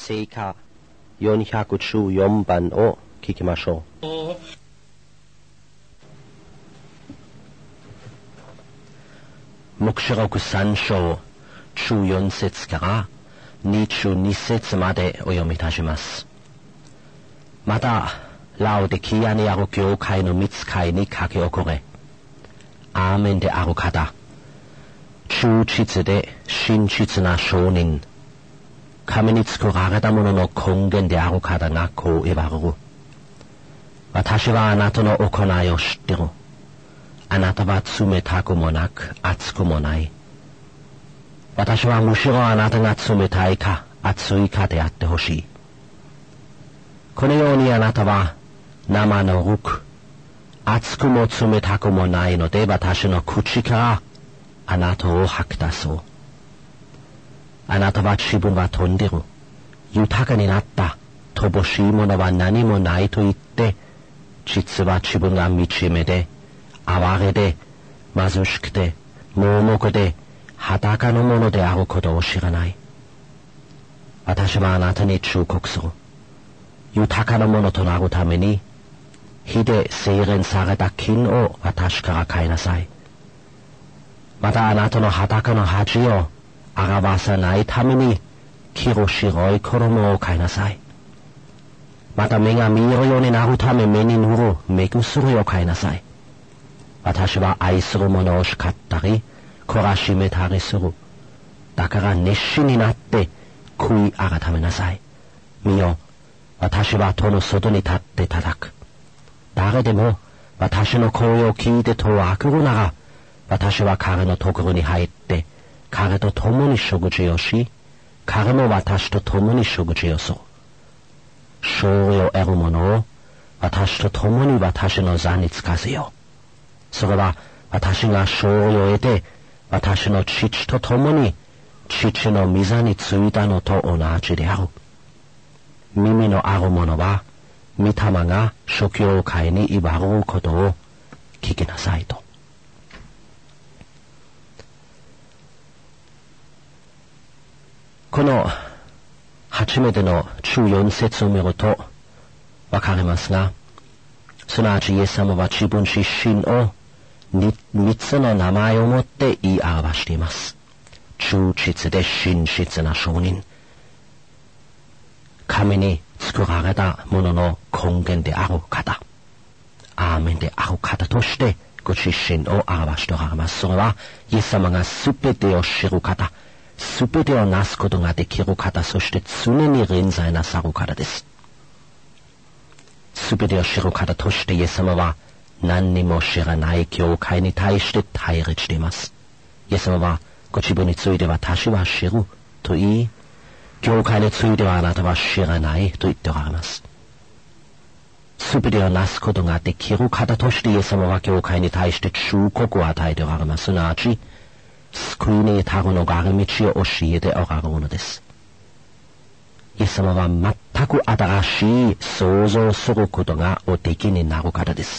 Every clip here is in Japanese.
聖歌414番を聴きましょう。黙示録3章14節から22節までお読みいたします。またラオデキアにある教会の御使いに書き起これ。アーメンである方、忠実で真実な証人、神に作られたものの根源である方がこう言われる。私はあなたの行いを知ってる。あなたは冷たくもなく熱くもない。私はむしろあなたが冷たいか熱いかであってほしい。このようにあなたは生のるく、熱くも冷たくもないので、私の口からあなたを吐き出そう。あなたは自分は飛んでる。豊かになった。乏しいものは何もないと言って、実は自分が惨めで、哀れで、貧しくて、盲目で、裸のものであることを知らない。私はあなたに忠告する。豊かなものとなるために、火で精錬された金を私から買いなさい。またあなたの裸の恥を表さないために、黄白い衣を買いなさい。また目が見えるようになるため目に塗る目薬を買いなさい。私は愛する者を叱ったり、懲らしめたりする。だから熱心になって悔い改めなさい。見よ、私は戸の外に立って叩く。誰でも私の声を聞いて戸を開けるなら、私は彼のところに入って、彼と共に食事をし、彼も私と共に食事をする。勝利を得る者を私と共に私の座につかせよう。それは私が勝利を得て、私の父と共に父の御座についたのと同じである。耳のある者は、御霊が諸教会に言われることを聞きなさいと。この初めての14節を見るとわかりますが、すなわちイエス様は自分自身を3つの名前をもって言い表しています。忠実で真実な証人、神に作られたものの根源である方、アーメンである方としてご自身を表しておられます。それはイエス様がすべてを知る方、すべてをなすことができる方、そして常に臨在なさる方です。すべてを知る方としてイエス様は何にも知らない教会に対して対立しています。イエス様はご自分について私は知ると言い、教会についてはあなたは知らないと言っておられます。すべてをなすことができる方としてイエス様は教会に対して忠告を与えておられます。すなわち救いに至るのがある道を教えておられるのです。イエス様は全く新しい想像することがおできになる方です。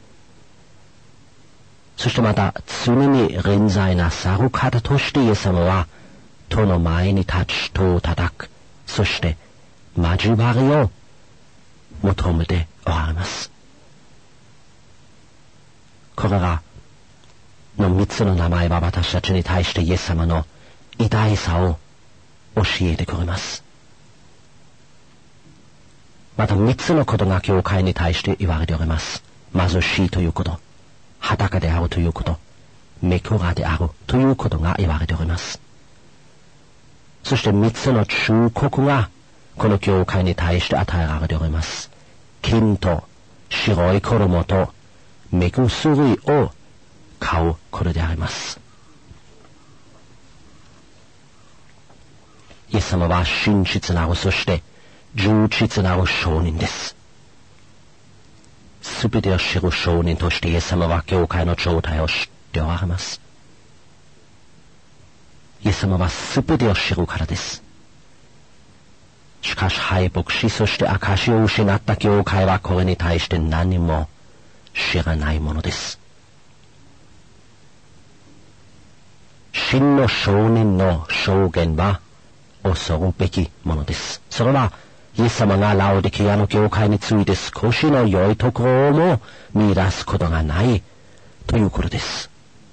そしてまた常に臨在なさる方としてイエス様は戸の前に立ち戸を叩く、そして交わりを求めておられます。これらの3つの名前は私たちに対してイエス様の偉大さを教えてくれます。また3つのことが教会に対して言われております。貧しいということ、裸であるということ、目暗であるということが言われております。そして3つの忠告がこの教会に対して与えられております。金と白い衣と目薬を買うことであります。イエス様は真実なる、そして忠実なる証人です。すべてを知る証人としてイエス様は教会の状態を知っておられます。イエス様はすべてを知るからです。しかし敗北し、そして証を失った教会はこれに対して何も知らないものです。真の証人の証言は恐るべきものです。それは、イエス様がラオデキアの教会について少しの良いところをも見出すことがないということです。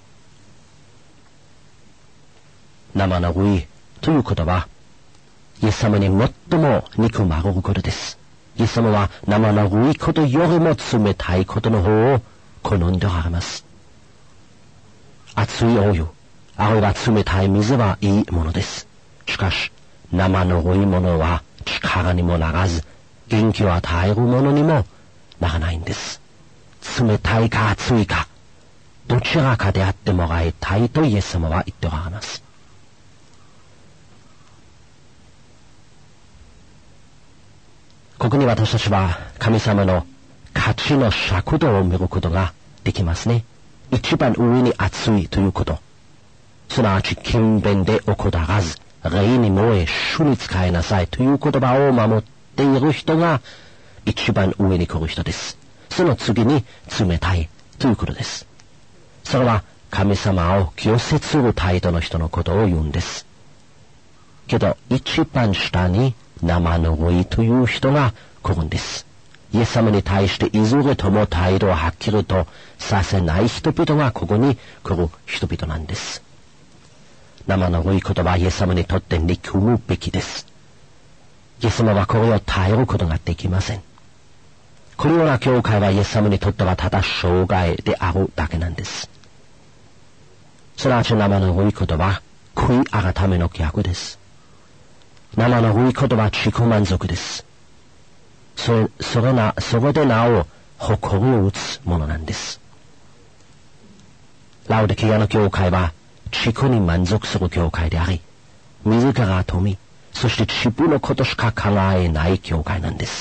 生の類という言葉、イエス様に最も憎まれることです。イエス様は生の類ことよりも冷たいことの方を好んでおられます。熱いお湯、あるいは冷たい水はいいものです。しかし、生の類ものは力にもならず、元気を与えるものにもならないんです。冷たいか熱いか、どちらかであってもらいたいとイエス様は言っておられます。ここに私たちは神様の価値の尺度を見ることができますね。一番上に熱いということ。すなわち勤勉で怠らず、礼に燃え主に仕えなさいという言葉を守っている人が一番上に来る人です。その次に冷たいということです。それは神様を拒絶する態度の人のことを言うんです。けど一番下に生の類という人が来るんです。イエス様に対していずれとも態度をはっきりとさせない人々がここに来る人々なんです。生の類言葉はイエス様にとって憎むべきです。イエス様はこれを耐えることができません。このような教会はイエス様にとってはただ障害であるだけなんです。すなわち生の類言葉は悔い改めの逆です。生の類言葉は自己満足です。それでなお誇りを打つものなんです。ラオデキアの教会は自己に満足する教会であり、自ら富、そして自分のことしか考えない教会なんです。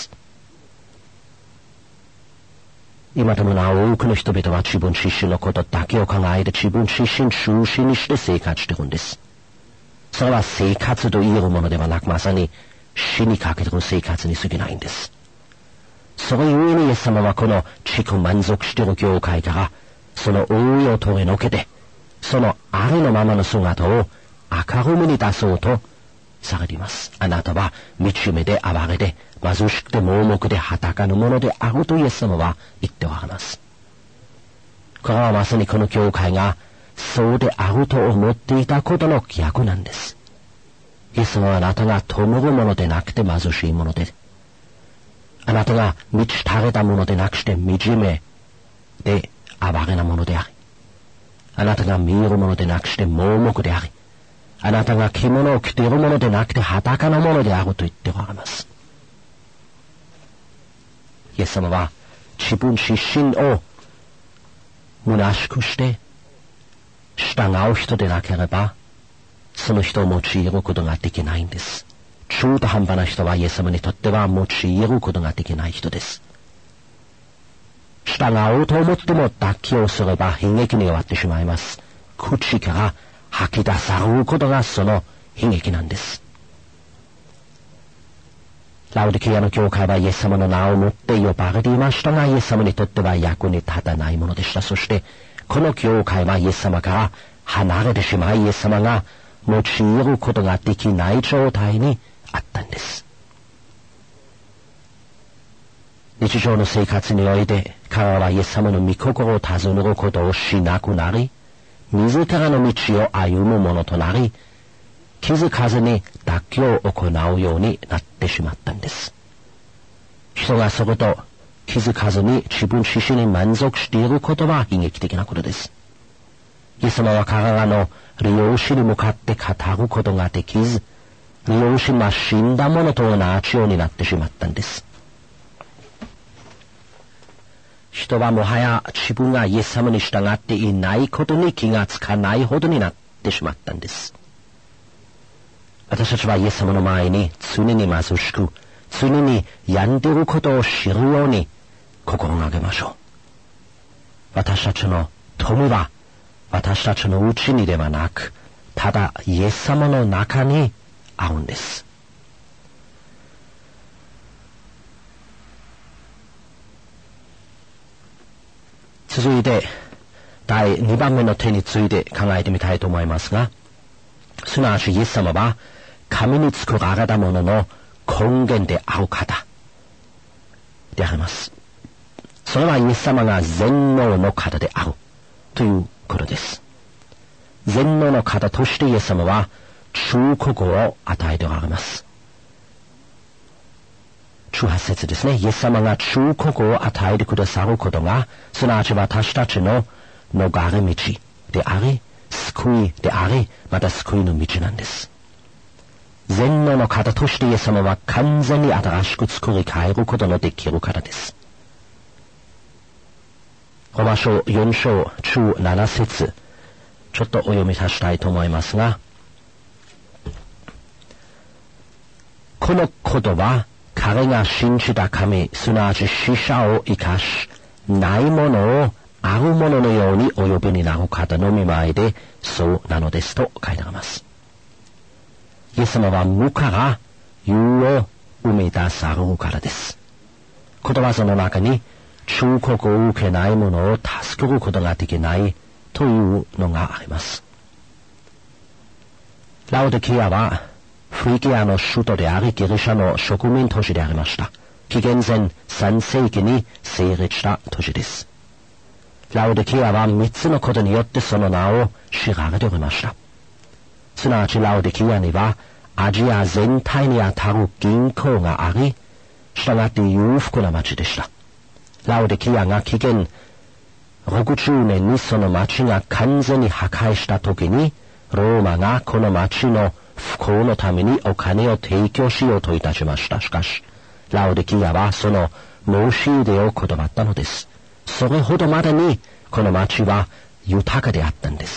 今でもなお多くの人々は自分自身のことだけを考えて自分自身中心にして生活しているんです。それは生活と言えるものではなく、まさに死にかけている生活に過ぎないんです。それゆえにイエス様はこの自己満足している教会からその覆いを取り除けて、そのありのままの姿を明るみに出そうとされています。あなたは惨めで哀れで貧しくて盲目で裸のものであるとイエス様は言っておられます。これはまさにこの教会がそうであると思っていたことの逆なんです。イエス様はあなたが富むものでなくて貧しいもので、あなたが満ち足れたものでなくして惨めで哀れなものであり、あなたが見えるものでなくして盲目であり、あなたが着物を着ているものでなくて裸のものであると言っておられます。イエス様は自分自身を虚しくして従う人でなければ、その人を用いることができないんです。中途半端な人はイエス様にとっては用いることができない人です。従おうと思っても妥協すれば悲劇に終わってしまいます。口から吐き出されることがその悲劇なんです。ラオデキアの教会はイエス様の名をもって呼ばれていましたが、イエス様にとっては役に立たないものでした。そしてこの教会はイエス様から離れてしまい、イエス様が用いることができない状態にあったんです。日常の生活において彼らはイエス様の御心を尋ねることをしなくなり、自らの道を歩むものとなり、気づかずに妥協を行うようになってしまったんです。人がそれと気づかずに自分自身に満足していることは悲劇的なことです。イエス様は彼らの利用者に向かって語ることができず、利用者が死んだものと同じようになってしまったんです。人はもはや自分がイエス様に従っていないことに気がつかないほどになってしまったんです。私たちはイエス様の前に常に貧しく、常に病んでいることを知るように心がけましょう。私たちの富は私たちのうちにではなく、ただイエス様の中にあるんです。続いて第2番目の点について考えてみたいと思いますが、すなわちイエス様は神に作られたものの根源である方であります。それはイエス様が全能の方であるということです。全能の方としてイエス様は忠告を与えておられます。18節ですね。イエス様が忠告を与えてくださることが、すなわち私たちの逃れ道であり、救いであり、また救いの道なんです。全能の方としてイエス様は完全に新しく作り変えることのできる方です。ローマ書4章17節、ちょっとお読みさせたいと思いますが、このことは彼が信じた神、すなわち死者を生かし、ないものをあるもののようにお呼びになる方の見舞いでそうなのですと書いてあります。イエス様は無から有を生み出されるからです。ことわざの中に忠告を受けないものを助けることができないというのがあります。ラオデキアはフリギアの首都でありギリシャの植民都市でありました。紀元前3世紀に成立した都市です。ラオデキアは3つのことによってその名を知られておりました。すなわちラオデキアにはアジア全体にあたる銀行があり、したがって裕福な町でした。ラオデキアが紀元60年にその町が完全に破壊した時に、ローマがこの町の復興のためにお金を提供しようといたしました。しかし、ラオデキアはその申し入れを断ったのです。それほどまでにこの町は豊かであったんです。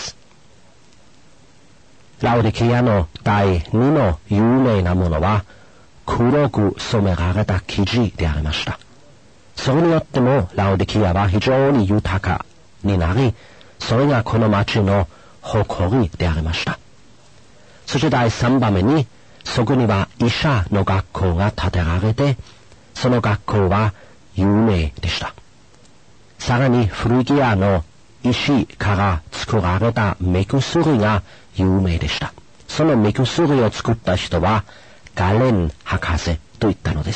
ラオデキアの第2の有名なものは黒く染められた生地でありました。それによってもラオデキアは非常に豊かになり、それがこの町の誇りでありました。そして第3番目に、そこには医者の学校が建てられて、その学校は有名でした。さらにフリギアの石から作られた目薬が有名でした。その目薬を作った人はガレン博士と言ったのです。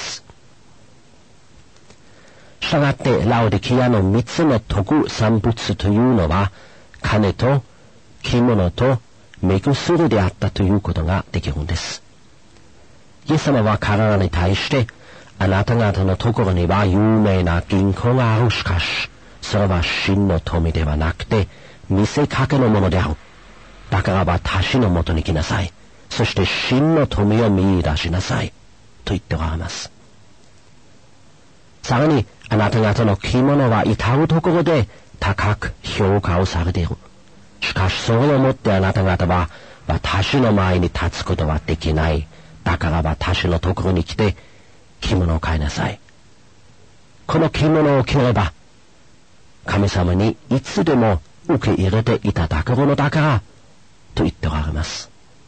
したがってラオデキアの3つの特産物というのは金と着物と目薬であったということができるんです。イエス様は彼らに対して、あなた方のところには有名な銀行がある。しかしそれは真の富ではなくて見せかけのものである。だから私のもとに来なさい。そして真の富を見出しなさいと言っておられます。さらにあなた方の着物は至るところで高く評価をされている。しかしそれをもってあなた方は私の前に立つことはできない。だから私のところに来て着物を買いなさい。この着物を着れば神様にいつでも受け入れていただけるのだからと言っておられます。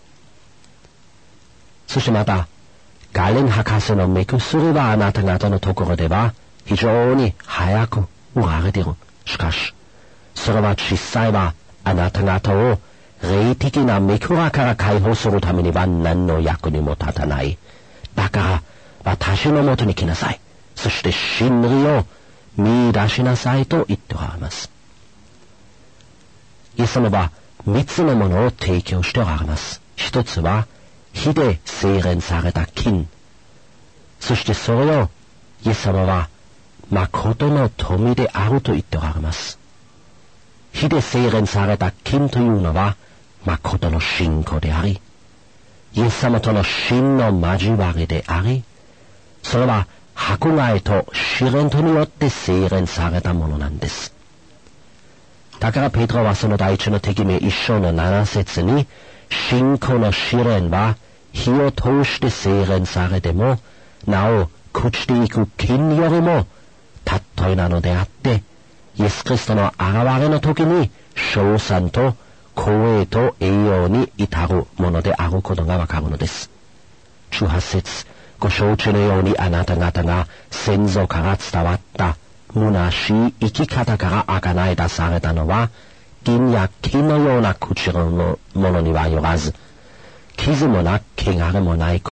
そしてまたガレン博士の目薬はあなた方のところでは非常に早く売られている。しかしそれは実際はあなた方を霊的な目蔵から解放するためには何の役にも立たない。だから私のもとに来なさい。そして真理を見出しなさいと言っておられます。イエス様は3つのものを提供しておられます。一つは火で精錬された金。そしてそれをイエス様は誠の富であると言っておられます。火で精錬された金というのは誠の信仰であり、イエス様との真の交わりであり、それは迫害と試練とによって精錬されたものなんです。だからペテロはその第一の手紙1章の7節に、信仰の試練は火を通して精錬されてもなお朽ちていく金よりも尊いなのであって、イエス・キリストの現れの時に称賛と光栄と栄養に至るものであることがわかるのです。18節、ご承知のようにあなた方が先祖から伝わった虚しい生き方から贖い出されたのは銀や金のような朽ちるものにはよらず、 傷もなく、汚れもない